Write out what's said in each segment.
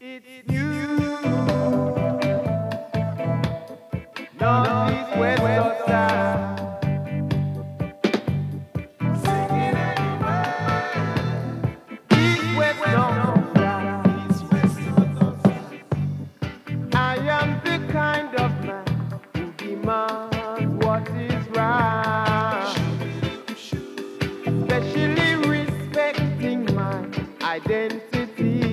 It's you, northeast, west, or south. Singing anywhere. East, west, north, south. East, west, north, south. I am the kind of man who demands what is right, especially respecting my identity.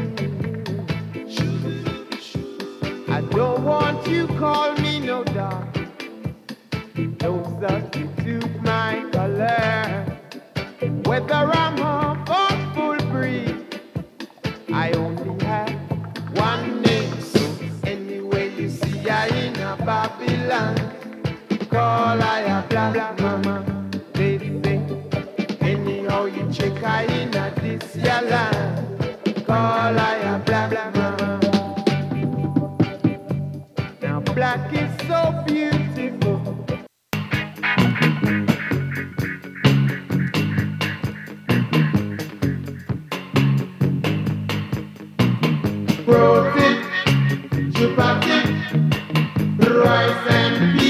I don't want you call me no dog, don't substitute my color. Whether I'm half or full breed, I only have one name. So anyway you see I in a Babylon, call I a black mama. They say anyhow you check I in a this ya land, call I a black mama. Now black is so beautiful. Protein, chupatin, rice and